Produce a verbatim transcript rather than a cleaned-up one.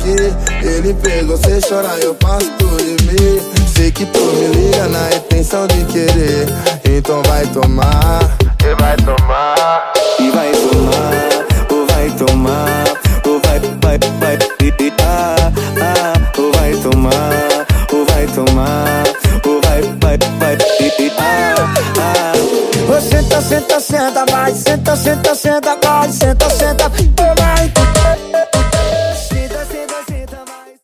ti. Ele fez você chorar, eu faço tudo de mim. Sei que tu me liga na intenção de querer. Então vai tomar, e vai tomar, e vai tomar, ou vai tomar, ou vai, vai, vai, ah, ah, ou vai tomar, ou vai tomar, ou vai, vai, vai, ah, ah. Ô, senta, senta, senta, vai, senta, senta, senta, vai, senta, senta, vai.